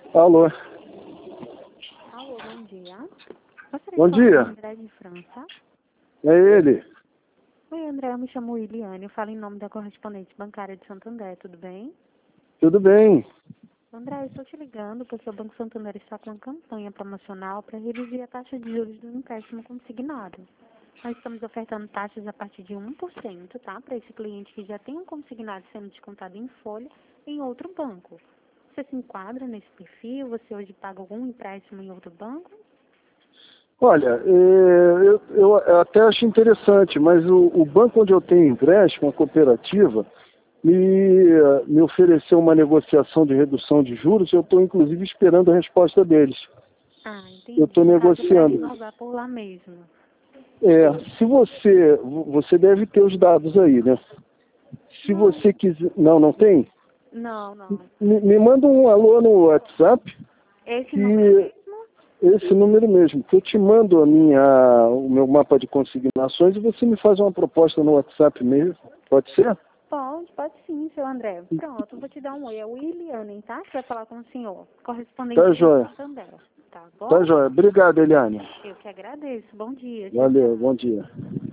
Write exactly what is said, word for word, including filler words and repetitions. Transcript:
Alô. Alô, bom dia. Gostaria Bom de falar dia. com o André de França. É ele. Oi, André, eu me chamo Williane, eu falo em nome da correspondente bancária de Santander, tudo bem? Tudo bem? André, eu estou te ligando porque o Banco Santander está com uma campanha promocional para reduzir a taxa de juros do empréstimo consignado. Nós estamos ofertando taxas a partir de um por cento, tá? Para esse cliente que já tem um consignado sendo descontado em folha em outro banco. Você se enquadra nesse perfil? Você hoje paga algum empréstimo em outro banco? Olha, é, eu, eu até acho interessante, mas o, o banco onde eu tenho empréstimo, a cooperativa, me, me ofereceu uma negociação de redução de juros. Eu estou, inclusive, esperando a resposta deles. Ah, Eu entendi. estou No caso, para negociando. renovar por lá mesmo. É, se você, você deve ter os dados aí, né? Se Não, você quiser... Não, não tem? não, não. Me, me manda um alô no WhatsApp, Esse número que mesmo? esse número mesmo, que eu te mando a minha, o meu mapa de consignações e você me faz uma proposta no WhatsApp mesmo. Pode ser? Pode, pode sim, seu André. Pronto, eu vou te dar um oi. É o Williane, tá? Que vai falar com o senhor. Correspondente Tá do joia. Santander. Tá Tá bom? joia. Obrigado, Eliane. Eu que agradeço. Bom dia. Tchau, Valeu, tchau. bom dia.